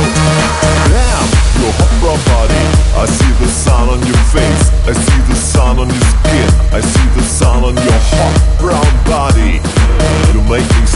Damn, your hot brown body. I see the sun on your face, I see the sun on your skin, I see the sun on your hot brown body. You make me